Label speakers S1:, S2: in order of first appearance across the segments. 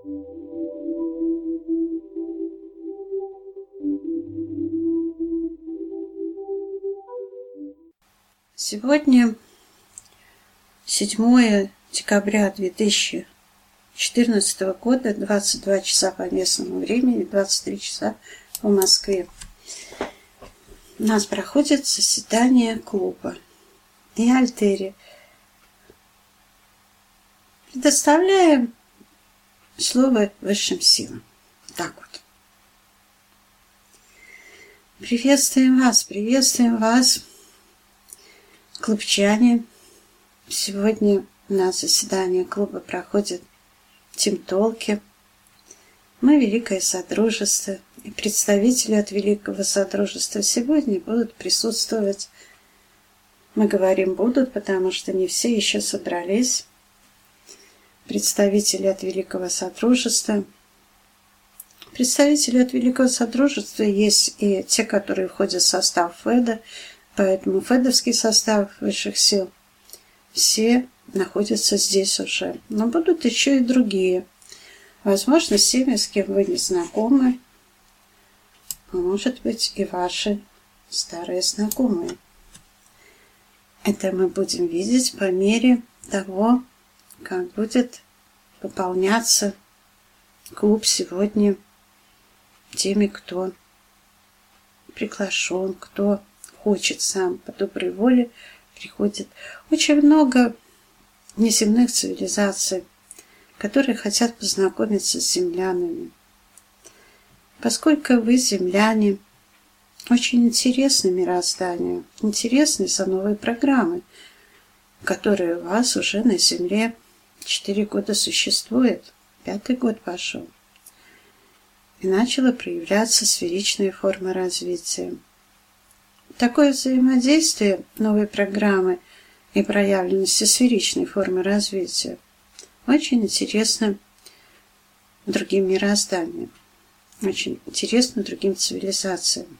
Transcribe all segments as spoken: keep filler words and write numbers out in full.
S1: Сегодня седьмое декабря две тысячи четырнадцатого года, двадцать два часа по местному времени, двадцать три часа по Москве. У нас проходит заседание клуба и Альтери. Предоставляем слово высшим силам. Так вот. Приветствуем вас, приветствуем вас, клубчане. Сегодня у нас заседание клуба проходит в Тимтолке. Мы Великое Содружество, и представители от Великого Содружества сегодня будут присутствовать. Мы говорим «будут», потому что не все еще собрались. Представители от Великого Содружества. Представители от Великого Содружества есть и те, которые входят в состав ФЭДа, поэтому фэдовский состав высших сил все находятся здесь уже. Но будут еще и другие. Возможно, с теми, с кем вы не знакомы, а может быть и ваши старые знакомые. Это мы будем видеть по мере того, как будет пополняться клуб сегодня теми, кто приглашен, кто хочет сам по доброй воле, приходит. Очень много неземных цивилизаций, которые хотят познакомиться с землянами. Поскольку вы, земляне, очень интересны мирозданию, интересны за новые программы, которые у вас уже на Земле четыре года существуют, пятый год пошел, и начала проявляться сферичная форма развития. Такое взаимодействие новой программы и проявленности сферичной формы развития очень интересно другим мирозданиям, очень интересно другим цивилизациям.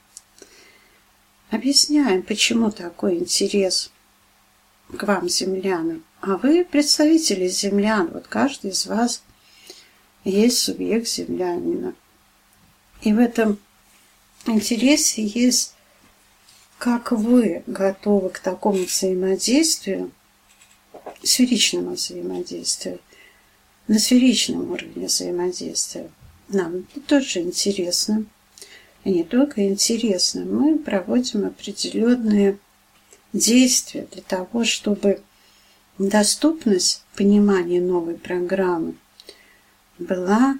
S1: Объясняем, почему такой интерес к вам, землянам. А вы представители землян. Вот каждый из вас есть субъект землянина. И в этом интересе есть, как вы готовы к такому взаимодействию, сферичному взаимодействию, на сферичном уровне взаимодействия. Нам это тоже интересно. И не только интересно, мы проводим определенные действия для того, чтобы доступность понимания новой программы была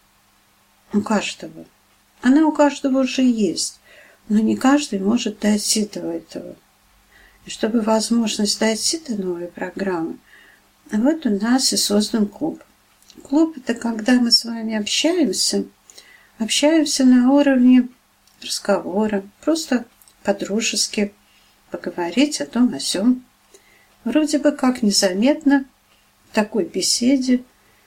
S1: у каждого. Она у каждого уже есть, но не каждый может дойти до этого. И чтобы возможность дойти до новой программы, вот у нас и создан клуб. Клуб – это когда мы с вами общаемся, общаемся на уровне разговора, просто по-дружески поговорить о том, о сём. Вроде бы как незаметно в такой беседе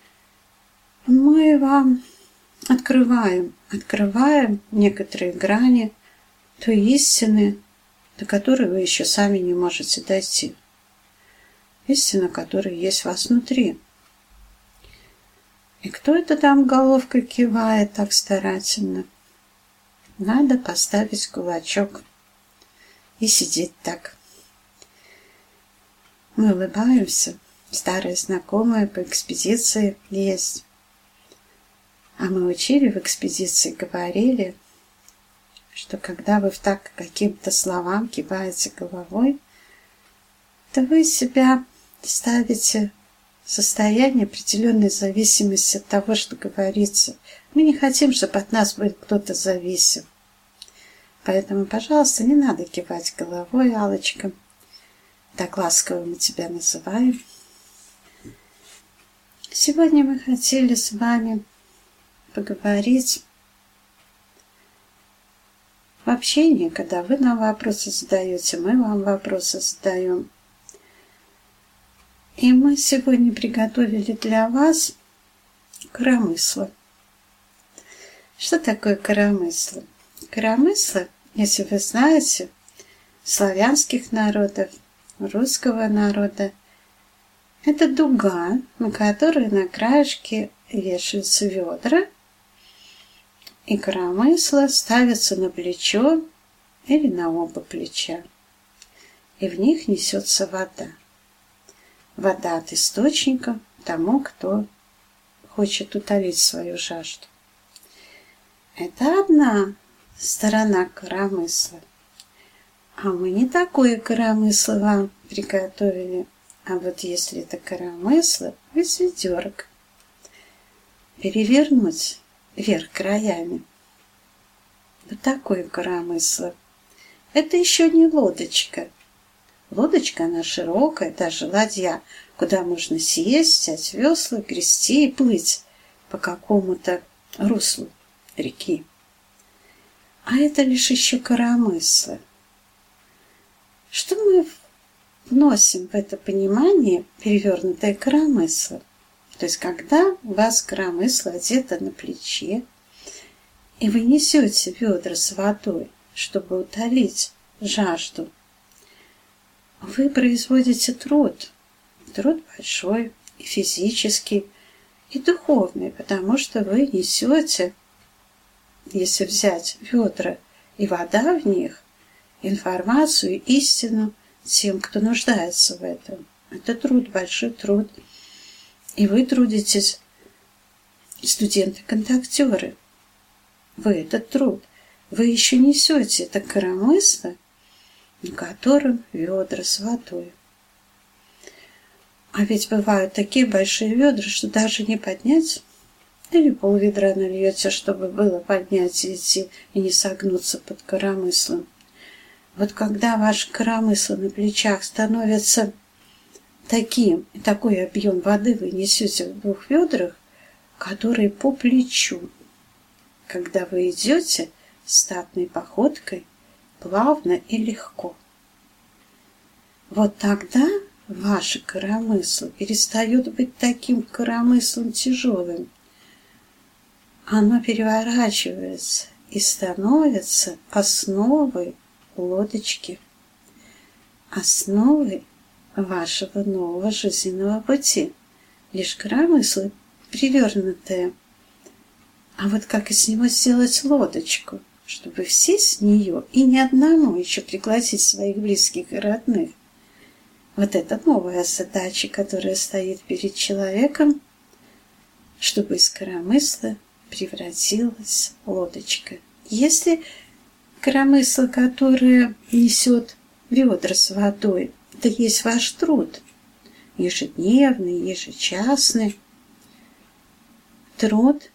S1: мы вам открываем, открываем некоторые грани той истины, до которой вы еще сами не можете дойти. Истина, которая есть у вас внутри. И кто это там головкой кивает так старательно? Надо поставить кулачок и сидеть так. Мы улыбаемся. Старые знакомые по экспедиции есть. А мы учили в экспедиции, говорили, что когда вы в так каким-то словам киваете головой, то вы себя ставите в состояние определенной зависимости от того, что говорится. Мы не хотим, чтобы от нас был кто-то зависим. Поэтому, пожалуйста, не надо кивать головой, Аллочка. Так ласково мы тебя называем. Сегодня мы хотели с вами поговорить в общении, когда вы нам вопросы задаете, мы вам вопросы задаем. И мы сегодня приготовили для вас коромысло. Что такое коромысло? Коромысло, если вы знаете, славянских народов, русского народа, это дуга, на которой на краешке вешаются ведра, и коромысла ставятся на плечо или на оба плеча, и в них несется вода. Вода от источника тому, кто хочет утолить свою жажду. Это одна сторона коромысла. А мы не такое коромысло вам приготовили. А вот если это коромысло из ведерок, перевернуть вверх краями. Вот такое коромысло. Это еще не лодочка. Лодочка, она широкая, даже ладья, куда можно сесть, взять весла, грести и плыть по какому-то руслу реки. А это лишь еще коромысло. Что мы вносим в это понимание перевернутое коромысло? То есть, когда у вас коромысло одето на плече, и вы несете ведра с водой, чтобы утолить жажду, вы производите труд. Труд большой, и физический, и духовный, потому что вы несете, если взять ведра и вода в них, информацию, истину тем, кто нуждается в этом. Это труд, большой труд. И вы трудитесь, студенты-контактеры. Вы этот труд. Вы еще несете это коромысло, на котором ведра с водой. А ведь бывают такие большие ведра, что даже не поднять. Или полведра нальете, чтобы было поднять и идти, и не согнуться под коромыслом. Вот когда ваше коромысло на плечах становится таким, и такой объем воды вы несете в двух ведрах, которые по плечу, когда вы идете статной походкой, плавно и легко. Вот тогда ваше коромысло перестает быть таким коромыслом тяжелым. Оно переворачивается и становится основой лодочки, основой вашего нового жизненного пути. Лишь коромысло привернутое. А вот как из него сделать лодочку, чтобы все с нее и ни одному еще пригласить своих близких и родных? Вот это новая задача, которая стоит перед человеком, чтобы из коромысла превратилась лодочка. Если коромысло, которое несет ведра с водой, это есть ваш труд, ежедневный, ежечасный труд,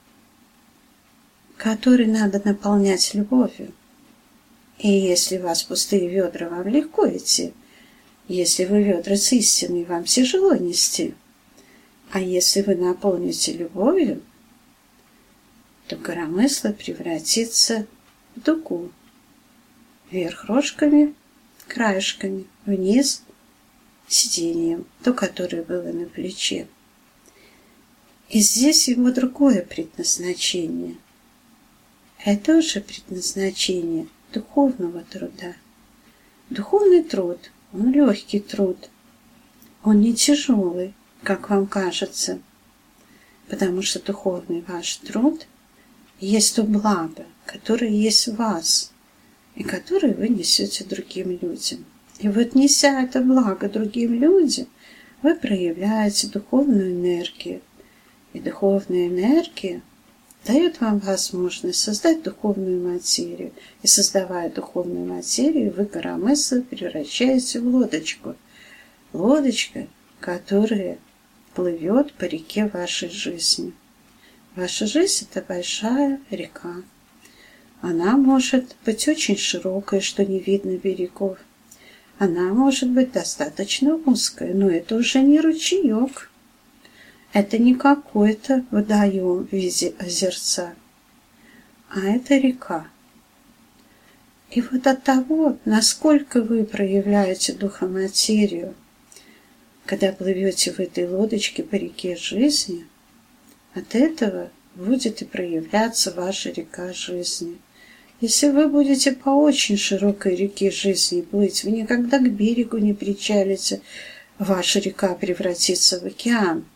S1: который надо наполнять любовью. И если у вас пустые ведра, вам легко идти. Если вы ведра с истиной, вам тяжело нести. А если вы наполните любовью, то коромысло превратится в дугу. Вверх рожками, краешками, вниз сиденьем, то, которое было на плече. И здесь его другое предназначение. Это уже предназначение духовного труда. Духовный труд, он легкий труд. Он не тяжелый, как вам кажется, потому что духовный ваш труд есть то благо, которое есть в вас, и которое вы несете другим людям. И вот, неся это благо другим людям, вы проявляете духовную энергию. И духовная энергия дает вам возможность создать духовную материю. И создавая духовную материю, вы коромысло превращаете в лодочку. Лодочка, которая плывет по реке вашей жизни. Ваша жизнь – это большая река. Она может быть очень широкой, что не видно берегов. Она может быть достаточно узкая, но это уже не ручеек. Это не какой-то водоем в виде озерца, а это река. И вот от того, насколько вы проявляете духоматерию, когда плывете в этой лодочке по реке жизни, от этого будет и проявляться ваша река жизни. Если вы будете по очень широкой реке жизни плыть, вы никогда к берегу не причалите, ваша река превратится в океан.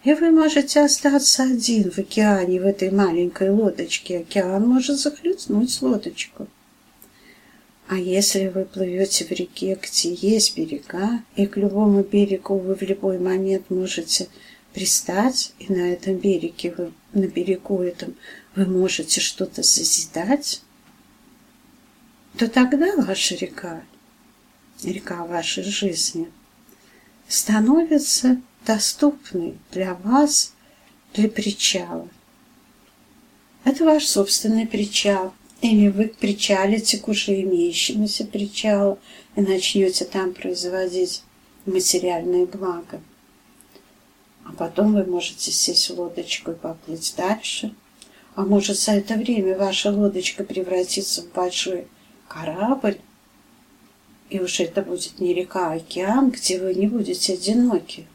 S1: И вы можете остаться один в океане, в этой маленькой лодочке. Океан может захлестнуть лодочку. А если вы плывете в реке, где есть берега, и к любому берегу вы в любой момент можете пристать, и на этом береге, вы, на берегу этом вы можете что-то созидать, то тогда ваша река, река вашей жизни, становится доступной для вас, для причала. Это ваш собственный причал. Или вы причалите к уже имеющемуся причалу и начнете там производить материальные блага. А потом вы можете сесть в лодочку и поплыть дальше. А может, за это время ваша лодочка превратится в большой корабль, и уже это будет не река, а океан, где вы не будете одиноки,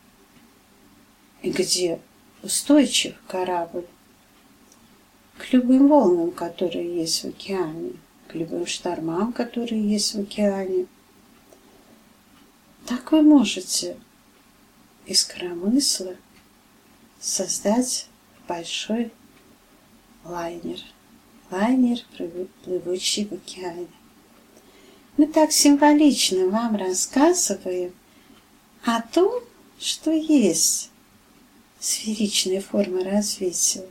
S1: и где устойчив корабль к любым волнам, которые есть в океане, к любым штормам, которые есть в океане. Так вы можете из коромысла создать большой лайнер. Лайнер, плывущий в океане. Мы так символично вам рассказываем о том, что есть сферичная форма развития,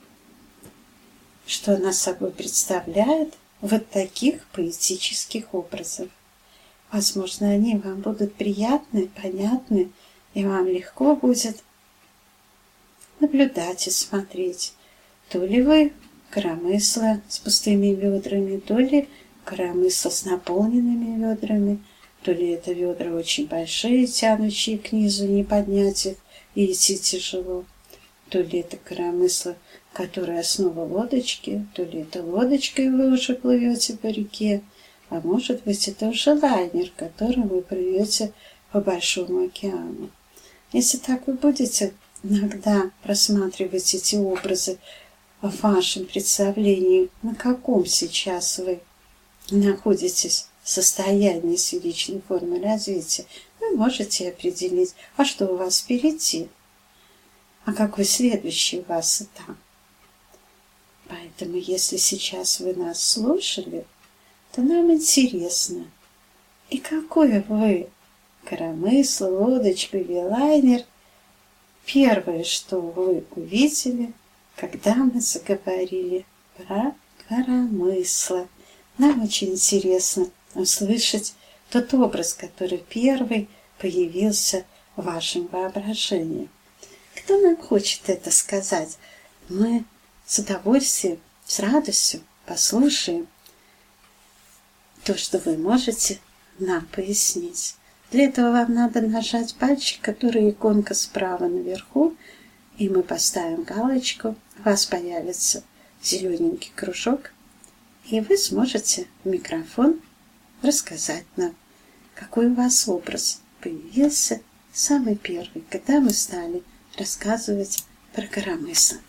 S1: что она собой представляет вот таких поэтических образов. Возможно, они вам будут приятны, понятны, и вам легко будет наблюдать и смотреть. То ли вы коромысла с пустыми ведрами, то ли коромысла с наполненными ведрами, то ли это ведра очень большие, тянущие к низу, не поднять их и идти тяжело, то ли это коромысла, которая основа лодочки, то ли это лодочка, и вы уже плывете по реке, а может быть, это уже лайнер, которым вы плывете по большому океану. Если так вы будете иногда просматривать эти образы в вашем представлении, на каком сейчас вы находитесь в состоянии сферичной формы развития, вы можете определить, а что у вас впереди, а какой следующий у вас этап. Поэтому, если сейчас вы нас слушали, то нам интересно, и какой вы коромысл, лодочку или лайнер первое, что вы увидели, когда мы заговорили про коромысло. Нам очень интересно услышать тот образ, который первый появился в вашем воображении. Кто нам хочет это сказать? Мы с удовольствием, с радостью послушаем то, что вы можете нам пояснить. Для этого вам надо нажать пальчик, который иконка справа наверху, и мы поставим галочку. У вас появится зелененький кружок, и вы сможете в микрофон рассказать нам, какой у вас образ появился самый первый, когда мы стали рассказывать про коромысло.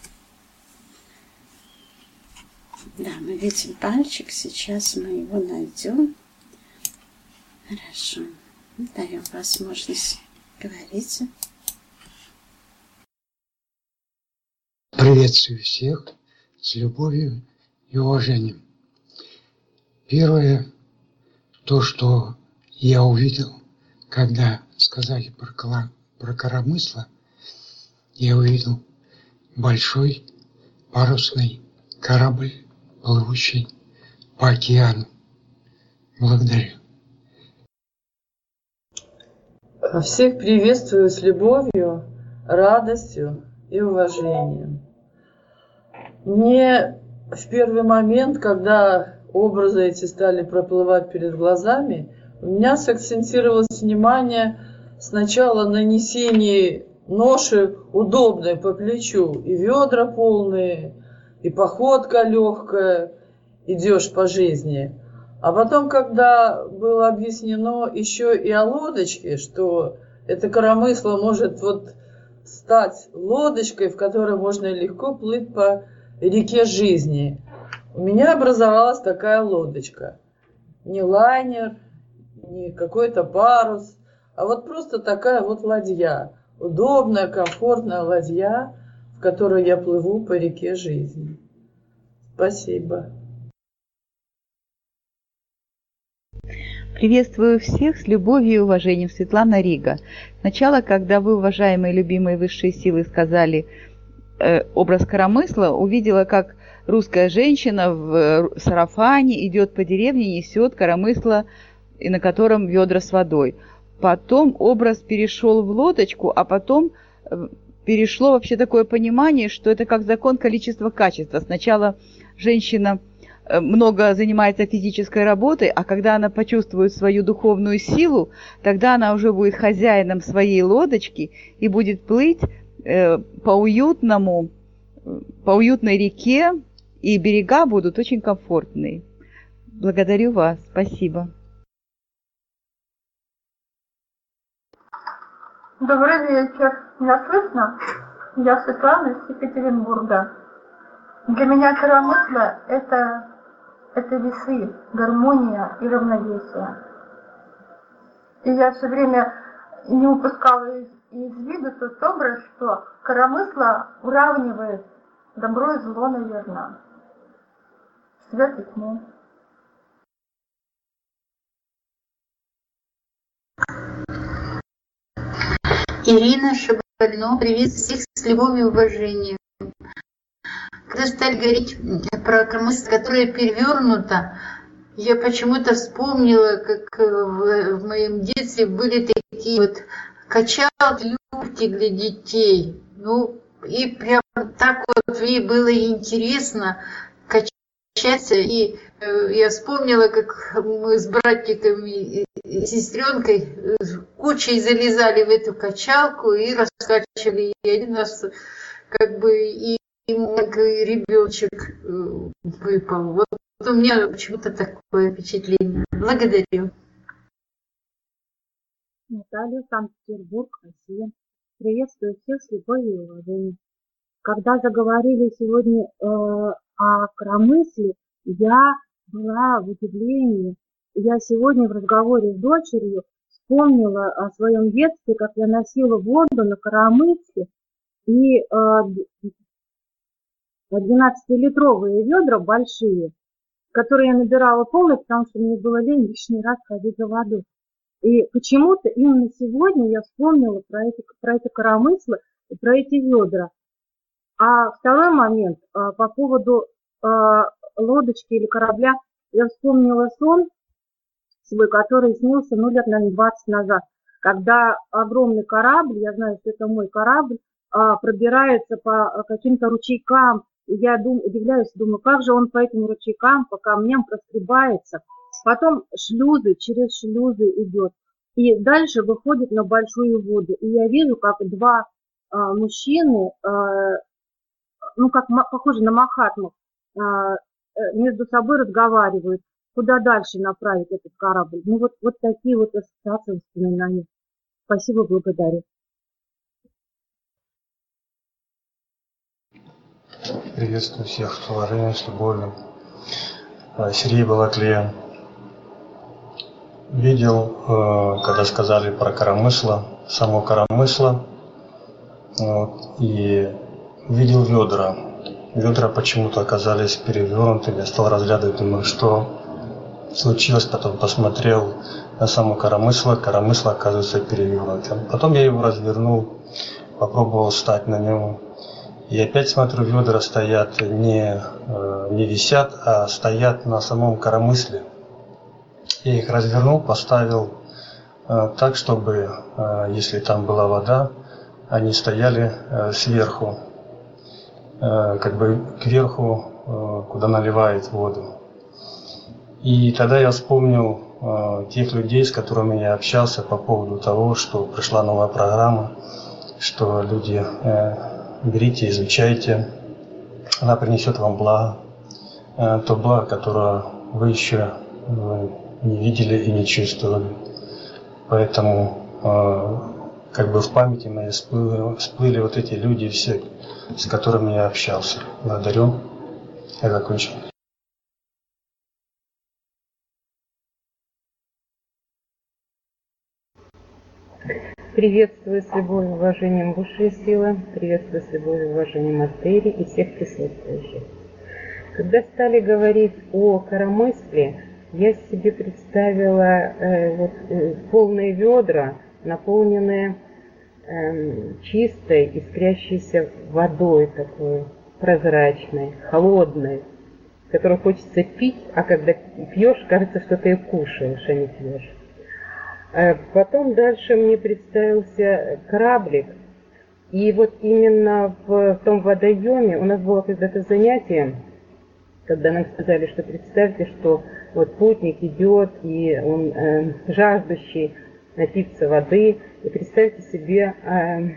S1: Да, мы видим пальчик, сейчас мы его найдем. Хорошо, даем возможность говорить.
S2: Приветствую всех с любовью и уважением. Первое, то, что я увидел, когда сказали про, кола, про коромысло, я увидел большой парусный корабль, плывущий по океану. Благодарю.
S3: Всех приветствую с любовью, радостью и уважением. Мне в первый момент, когда образы эти стали проплывать перед глазами, у меня сакцентировалось внимание сначала на несении ноши удобной по плечу, и ведра полные, и походка легкая, идешь по жизни. А потом, когда было объяснено еще и о лодочке, что это коромысло может вот стать лодочкой, в которой можно легко плыть по реке жизни, у меня образовалась такая лодочка. Не лайнер, не какой-то парус, а вот просто такая вот ладья. удобная, комфортная ладья, в которой я плыву по реке жизни. Спасибо.
S4: Приветствую всех с любовью и уважением. Светлана Рига. Сначала, когда вы, уважаемые любимые высшие силы, сказали э, образ коромысла, увидела, как русская женщина в сарафане идет по деревне, несет коромысло, и на котором ведра с водой. Потом образ перешел в лодочку, а потом перешло вообще такое понимание, что это как закон количества-качества. Сначала женщина много занимается физической работой, а когда она почувствует свою духовную силу, тогда она уже будет хозяином своей лодочки и будет плыть по уютному, по уютной реке, и берега будут очень комфортные. Благодарю вас. Спасибо.
S5: Добрый вечер. Меня слышно? Я Светлана из Екатеринбурга. Для меня коромысло это, это весы, гармония и равновесие. И я все время не упускала из, из виду тот образ, что коромысло уравнивает добро и зло, наверное. Свет и тьму.
S6: Ирина Шабально, привет всех с любовью и уважением. Когда стали говорить про коромысло, которое перевернуто, я почему-то вспомнила, как в, в моем детстве были такие вот качалки, люльки для детей. Ну, и прям так вот ей было интересно качаться. И э, я вспомнила, как мы с братиками и сестренкой кучей залезали в эту качалку и раскачивали. И один раз как бы и маленький ребеночек выпал. Вот у меня почему-то такое впечатление. Благодарю.
S7: Наталья, Санкт-Петербург, Россия. Приветствую всех с любовью и уважением. Когда заговорили сегодня э, о коромысле, я была в удивлении. Я сегодня в разговоре с дочерью вспомнила о своем детстве, как я носила воду на коромысле, и э, двенадцатилитровые ведра большие, которые я набирала полные, потому что мне было лень лишний раз ходить за водой. И почему-то именно сегодня я вспомнила про эти, про это коромысло и про эти ведра. А второй момент, по поводу лодочки или корабля, я вспомнила сон свой, который снился, ну, лет, наверное, двадцать назад, когда огромный корабль, я знаю, что это мой корабль, пробирается по каким-то ручейкам, и я дум, удивляюсь, думаю, как же он по этим ручейкам, по камням проскребается. Потом шлюзы, через шлюзы идет. И дальше выходит на большую воду. И я вижу, как два а, мужчины, а, ну, как похоже на Махатму, а, между собой разговаривают, куда дальше направить этот корабль. Ну, вот, вот такие вот ассоциации, воспоминания. Спасибо, благодарю.
S2: Приветствую всех с уважением, с любовью. Сергей Балаклея. Видел, когда сказали про коромысло, само коромысло, вот, и видел ведра. Ведра почему-то оказались перевернутыми. Я стал разглядывать, думаю, что случилось. Потом посмотрел на само коромысло. Коромысло оказывается перевернутым. Потом я его развернул, попробовал встать на нем. И опять смотрю, ведра стоят, не, не висят, а стоят на самом коромысле. Я их развернул, поставил э, так, чтобы, э, если там была вода, они стояли э, сверху, э, как бы кверху, э, куда наливает воду. И тогда я вспомнил э, тех людей, с которыми я общался по поводу того, что пришла новая программа, что люди, э, берите, изучайте, она принесет вам благо, э, то благо, которое вы еще э, не видели и не чувствовали. Поэтому э, как бы в памяти моей всплыли, всплыли вот эти люди все, с которыми я общался. Благодарю. Я закончил.
S8: Приветствую с любовью и уважением высшие силы, приветствую с любовью и уважением Астери и всех присутствующих. Когда стали говорить о коромысле, я себе представила э, вот, э, полные ведра, наполненные э, чистой, искрящейся водой такой прозрачной, холодной, которую хочется пить, а когда пьешь, кажется, что ты ее кушаешь, а не пьешь. Потом дальше мне представился кораблик, и вот именно в том водоеме у нас было когда-то занятие, когда нам сказали, что представьте, что вот путник идет, и он э, жаждущий напиться воды, и представьте себе э,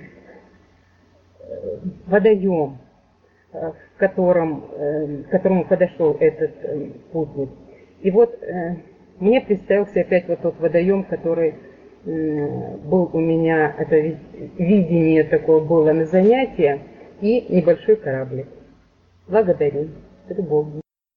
S8: водоем, в котором, э, к которому подошел этот э, путник. И вот э, мне представился опять вот тот водоем, который э, был у меня, это видение такое было на занятии, и небольшой кораблик. Благодарю. С любовью.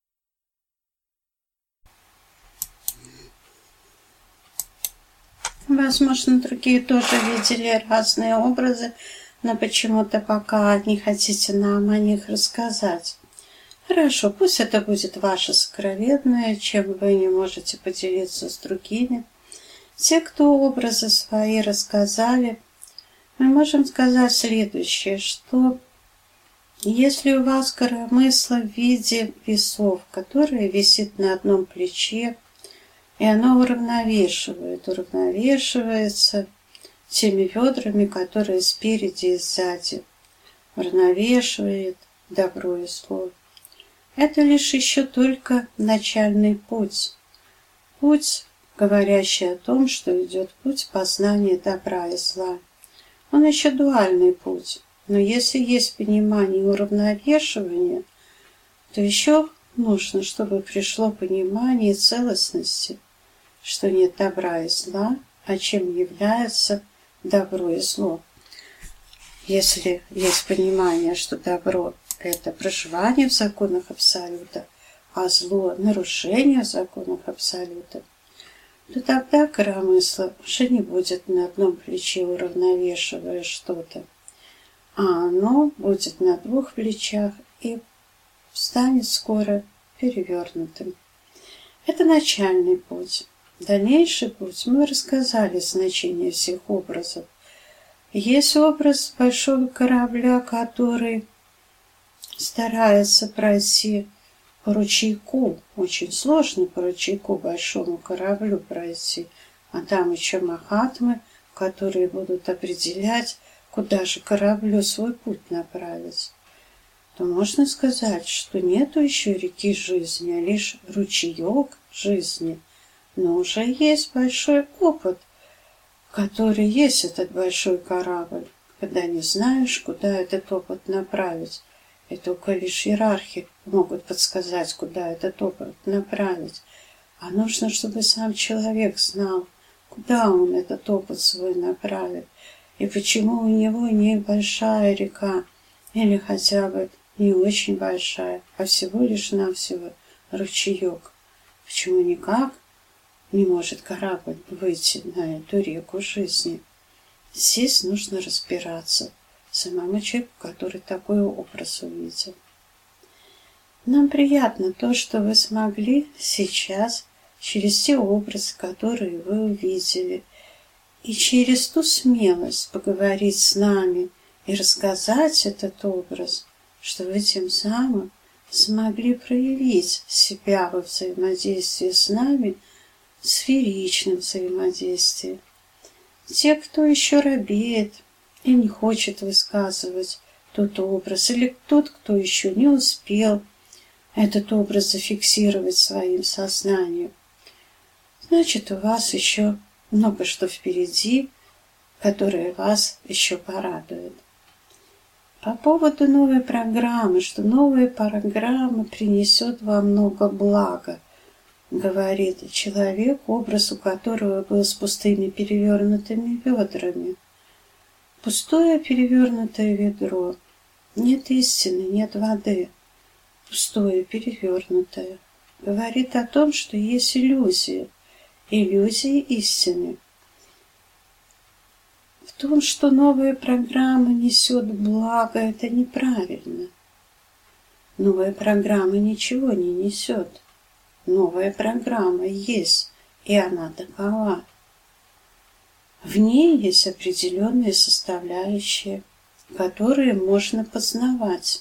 S1: Возможно, другие тоже видели разные образы, но почему-то пока не хотите нам о них рассказать. Хорошо, пусть это будет ваше сокровенное, чем вы не можете поделиться с другими. Те, кто образы свои рассказали, мы можем сказать следующее, что если у вас коромысло в виде весов, которое висит на одном плече, и оно уравновешивает, уравновешивается теми ведрами, которые спереди и сзади, уравновешивает добро и зло. Это лишь еще только начальный путь. Путь, говорящий о том, что идет путь познания добра и зла. Он еще дуальный путь. Но если есть понимание уравновешивания, то еще нужно, чтобы пришло понимание целостности, что нет добра и зла, а чем является добро и зло. Если есть понимание, что добро – это проживание в законах Абсолюта, а зло – нарушение в законах Абсолюта, то тогда коромысло уже не будет на одном плече, уравновешивая что-то, а оно будет на двух плечах и станет скоро перевернутым. Это начальный путь. Дальнейший путь мы рассказали значение всех образов. Есть образ большого корабля, который старается пройти по ручейку. Очень сложно по ручейку большому кораблю пройти. А там еще махатмы, которые будут определять, куда же кораблю свой путь направить. То можно сказать, что нету еще реки жизни, а лишь ручеек жизни. Но уже есть большой опыт, который есть этот большой корабль, когда не знаешь, куда этот опыт направить. И только лишь иерархи могут подсказать, куда этот опыт направить. А нужно, чтобы сам человек знал, куда он этот опыт свой направит, и почему у него не большая река, или хотя бы не очень большая, а всего лишь навсего ручеек. Почему никак не может корабль выйти на эту реку жизни? Здесь нужно разбираться самому человеку, который такой образ увидел. Нам приятно то, что вы смогли сейчас через те образы, которые вы увидели, и через ту смелость поговорить с нами и рассказать этот образ, что вы тем самым смогли проявить себя во взаимодействии с нами, в сферичном взаимодействии. Те, кто еще робеет и не хочет высказывать тот образ, или тот, кто еще не успел этот образ зафиксировать своим сознанием, значит, у вас еще много что впереди, которое вас еще порадует. По поводу новой программы, что новая программа принесет вам много блага, говорит человек, образ у которого был с пустыми перевернутыми ведрами. Пустое перевернутое ведро. Нет истины, нет воды. Пустое перевернутое. Говорит о том, что есть иллюзии. Иллюзии истины. в том, что новая программа несет благо, это неправильно. Новая программа ничего не несет. Новая программа есть, и она такова. В ней есть определенные составляющие, которые можно познавать,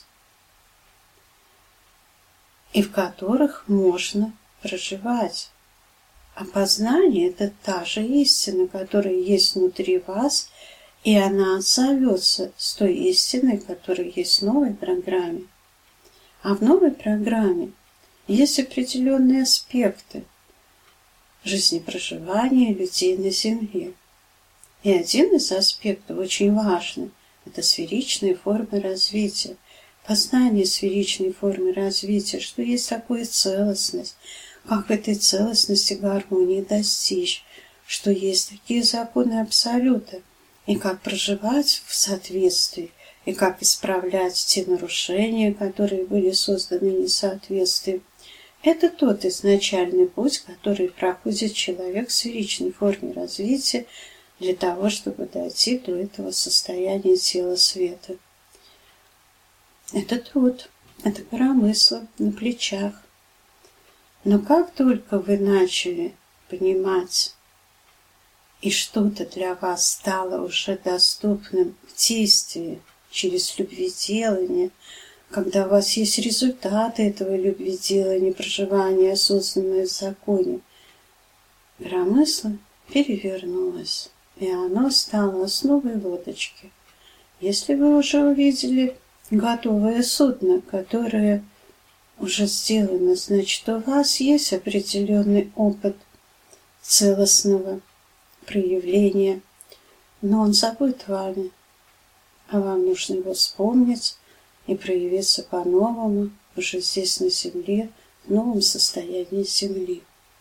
S1: и в которых можно проживать. А познание – это та же истина, которая есть внутри вас, и она отзовется с той истиной, которая есть в новой программе. А в новой программе есть определенные аспекты жизни проживания людей на Земле. И один из аспектов очень важный – это сферичные формы развития. Познание сферичной формы развития, что есть такое целостность, как этой целостности гармонии достичь, что есть такие законы абсолюта, и как проживать в соответствии, и как исправлять те нарушения, которые были созданы несоответствием. Это тот изначальный путь, который проходит человек в сферичной форме развития для того, чтобы дойти до этого состояния тела света. Это труд, это коромысло на плечах. Но как только вы начали понимать, и что-то для вас стало уже доступным в действии через любведелание, когда у вас есть результаты этого любведелания, проживания осознанного в законе, коромысло перевернулось, и оно стало основой лодочки. Если вы уже увидели готовое судно, которое уже сделано, значит, у вас есть определенный опыт целостного проявления, но он забыт вами, а вам нужно его вспомнить и проявиться по-новому уже здесь на Земле, в новом состоянии Земли.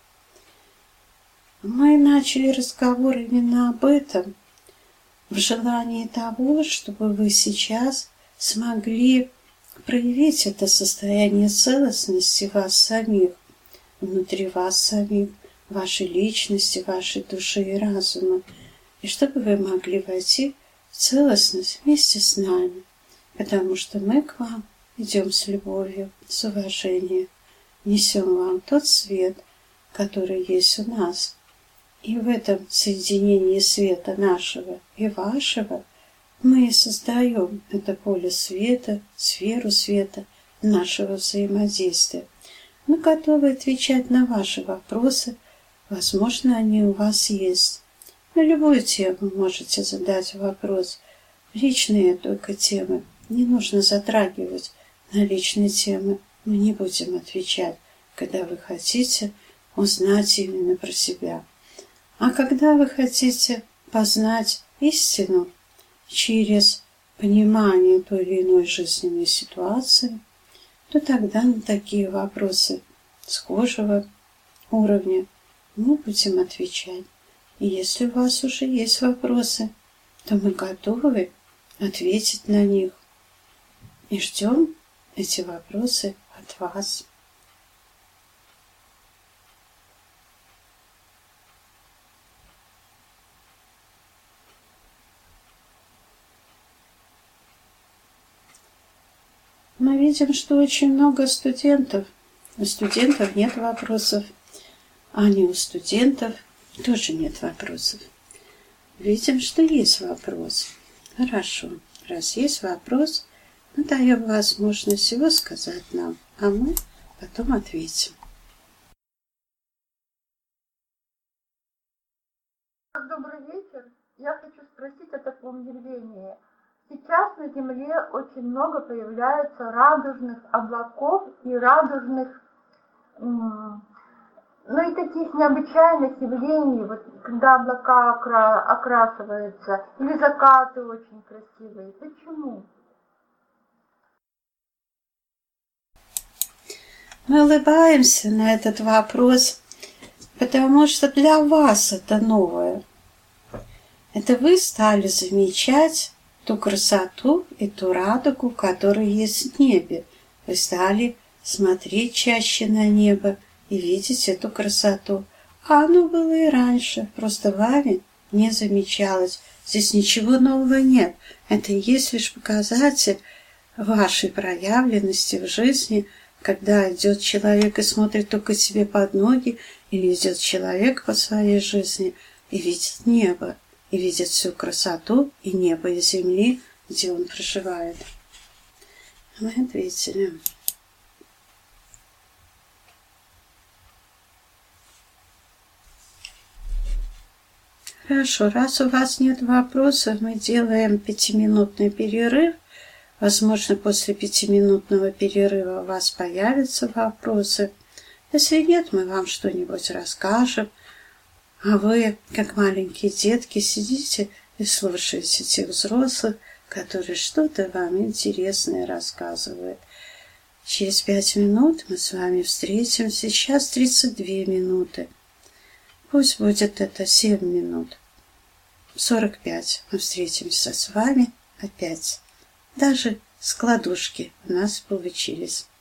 S1: Мы начали разговор именно об этом, в желании того, чтобы вы сейчас смогли проявить это состояние целостности вас самих, внутри вас самих, вашей личности, вашей души и разума, и чтобы вы могли войти в целостность вместе с нами, потому что мы к вам идем с любовью, с уважением, несем вам тот свет, который есть у нас. И в этом соединении света нашего и вашего мы и создаем это поле света, сферу света нашего взаимодействия. Мы готовы отвечать на ваши вопросы, возможно, они у вас есть. На любую тему можете задать вопрос. Личные только темы не нужно затрагивать. На личные темы мы не будем отвечать, когда вы хотите узнать именно про себя. А когда вы хотите познать истину через понимание той или иной жизненной ситуации, то тогда на такие вопросы схожего уровня мы будем отвечать. И если у вас уже есть вопросы, то мы готовы ответить на них и ждем эти вопросы от вас. Мы видим, что очень много студентов. У студентов нет вопросов, а не у студентов тоже нет вопросов. Видим, что есть вопрос. Хорошо. Раз есть вопрос, мы даем возможность его сказать нам, а мы потом ответим.
S5: Добрый вечер. Я хочу спросить о таком явлении. Сейчас на Земле очень много появляется радужных облаков и радужных, ну и таких необычайных явлений, вот когда облака окра- окрашиваются, или закаты очень красивые. Почему?
S1: Мы улыбаемся на этот вопрос, потому что для вас это новое. Это вы стали замечать ту красоту и ту радугу, которая есть в небе. Вы стали смотреть чаще на небо и видеть эту красоту. А оно было и раньше, просто вами не замечалось, Здесь ничего нового нет. Это и есть лишь показатель вашей проявленности в жизни, когда идет человек и смотрит только себе под ноги, или идет человек по своей жизни и видит небо, и видит всю красоту и небо, и земли, где он проживает. Мы ответили. Хорошо, раз у вас нет вопросов, мы делаем пятиминутный перерыв. Возможно, после пятиминутного перерыва у вас появятся вопросы. Если нет, мы вам что-нибудь расскажем. А вы, как маленькие детки, сидите и слушаете тех взрослых, которые что-то вам интересное рассказывают. Через пять минут мы с вами встретимся. Сейчас тридцать две минуты. Пусть будет это семь минут. сорок пять мы встретимся с вами опять. Даже складушки у нас получились.